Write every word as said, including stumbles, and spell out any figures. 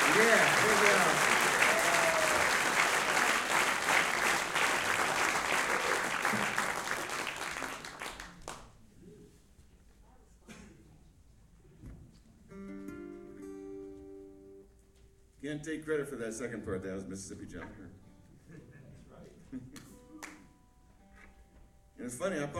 Yeah, there we go. Can't take credit for that second part. That was Mississippi John. That's right. And it's funny, I